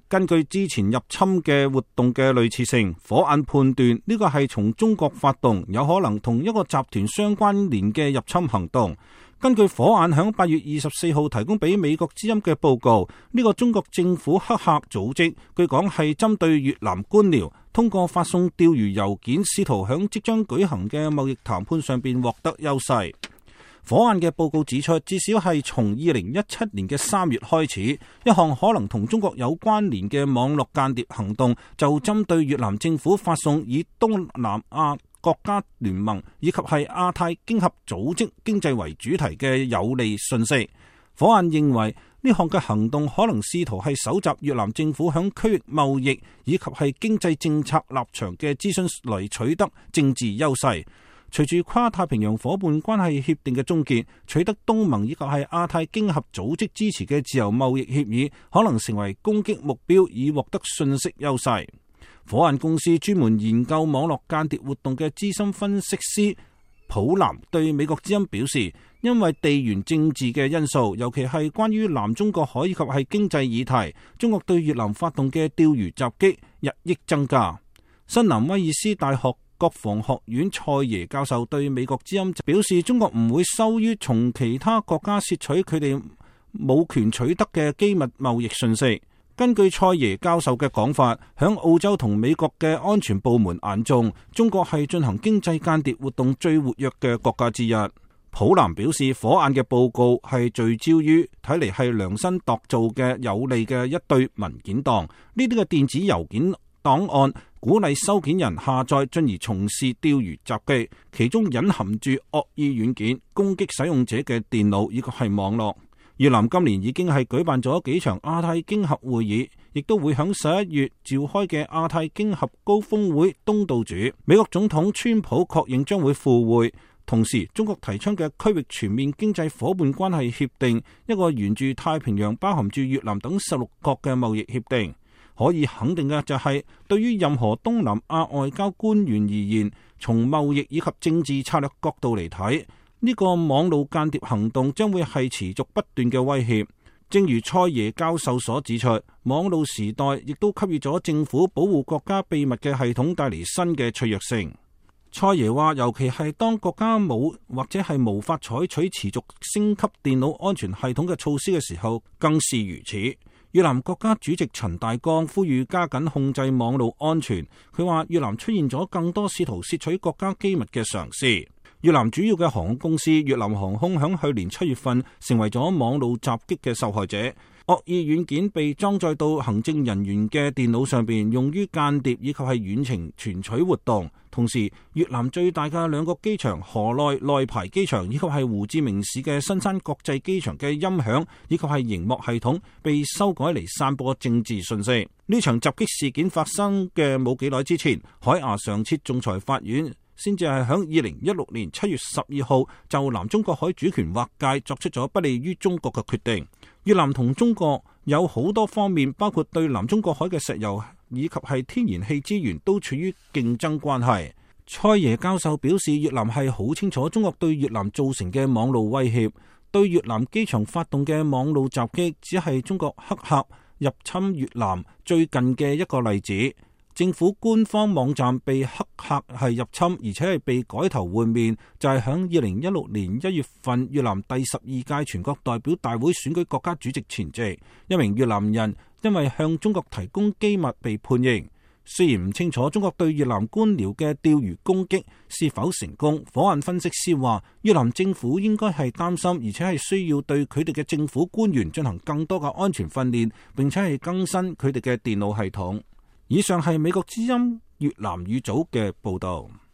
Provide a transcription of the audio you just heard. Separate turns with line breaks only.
根據之前入侵嘅活動嘅類似性，火眼判斷呢個係從中國發動，有可能同一個集團相關聯嘅入侵行動。根據火眼響8月24號提供俾美國之音嘅報告，呢個中國政府黑客組織據講係針對越南官僚，通過發送釣魚郵件，試圖響即將舉行嘅貿易談判上邊獲得優勢。火眼嘅報告指出，至少係從2017年嘅3月開始，一項可能同中國有關聯嘅網絡間諜行動，就針對越南政府發送以東南亞國家聯盟以及係亞太經合組織經濟為主題嘅有利信息。火眼認為呢項嘅行動可能試圖係搜集越南政府響區域貿易以及係經濟政策立場嘅資訊嚟取得政治優勢。隨住跨太平洋夥伴關係協定嘅終結，取得東盟以及係亞太經合組織支持嘅自由貿易協議可能成為攻擊目標，以獲得信息優勢。火眼公司專門研究網絡間諜活動嘅資深分析師普南對美國之音表示，因為地緣政治嘅因素，尤其係關於南中國海以及係經濟議題，中國對越南發動嘅釣魚襲擊日益增加。新南威爾斯大學國防學院蔡耶教授對美國之音表示，中國唔會羞於從其他國家竊取佢哋冇權取得嘅機密貿易信息。根據蔡耶教授嘅講法，響澳洲同美國嘅安全部門眼中，中國係進行經濟間諜活動最活躍嘅國家之一。普南表示，火眼嘅報告係聚焦於睇嚟係量身度造嘅有利嘅一對文件檔，呢啲嘅電子郵件檔案鼓勵收件人下載，進而從事釣魚襲擊，其中隱含住惡意軟件，攻擊使用者嘅電腦以及係網絡。越南今年已經係舉辦咗幾場亞太經合會議，亦都會響11月召開嘅亞太經合高峰會東道主。美國總統川普確認將會赴會，同時中國提倡嘅區域全面經濟夥伴關係協定，一個沿住太平洋包含住越南等16國嘅貿易協定。可以肯定嘅就係，對於任何東南亞外交官員而言，從貿易以及政治策略角度嚟睇，呢個網路間諜行動將會係持續不斷嘅威脅。正如蔡耶教授所指出，網路時代亦都給予咗政府保護國家秘密嘅系統帶嚟新嘅脆弱性。蔡耶話，尤其係當國家冇或者係無法採取持續升級電腦安全系統嘅措施嘅時候，更是如此。越南國家主席陳大剛呼籲加緊控制網路安全。佢話越南出現咗更多試圖竊取國家機密嘅嘗試。越南主要嘅航空公司越南航空響去年7月份成為咗網路襲擊嘅受害者。惡意軟件被裝載到行政人員嘅電腦上邊，用於間諜以及係遠程傳取活動。同時，越南最大嘅2個機場河內內排機場以及係胡志明市嘅新山國際機場嘅音響以及係熒幕系統被修改嚟散播政治信息。呢場襲擊事件發生嘅冇幾耐之前，海牙常設仲裁法院先至係響2016年7月12號就南中國海主權劃界作出咗不利於中國嘅決定。越南同中國有好多方面，包括對南中國海嘅石油以及係天然氣資源都處於競爭關係。蔡耶教授表示，越南係好清楚中國對越南造成嘅網路威脅，對越南機場發動嘅網路襲擊只係中國黑客入侵越南最近嘅一個例子。政府官方網站被黑客係入侵，而且係被改頭換面，就係響2016年1月份越南第12屆全國代表大會選舉國家主席前夕，一名越南人因為向中國提供機密被判刑。雖然唔清楚中國對越南官僚嘅釣魚攻擊是否成功，火眼分析師話越南政府應該係擔心，而且係需要對佢哋嘅政府官員進行更多嘅安全訓練，並且係更新佢哋嘅電腦系統。以上係美國之音越南語組嘅報道。